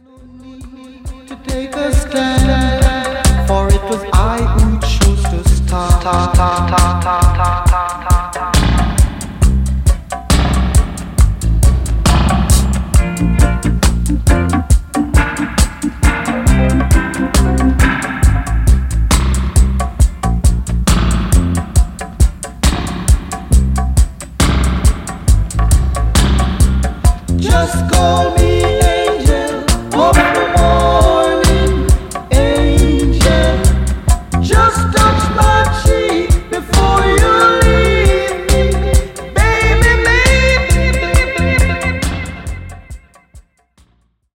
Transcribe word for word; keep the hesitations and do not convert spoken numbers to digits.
To take a stand, for it was I who chose to start.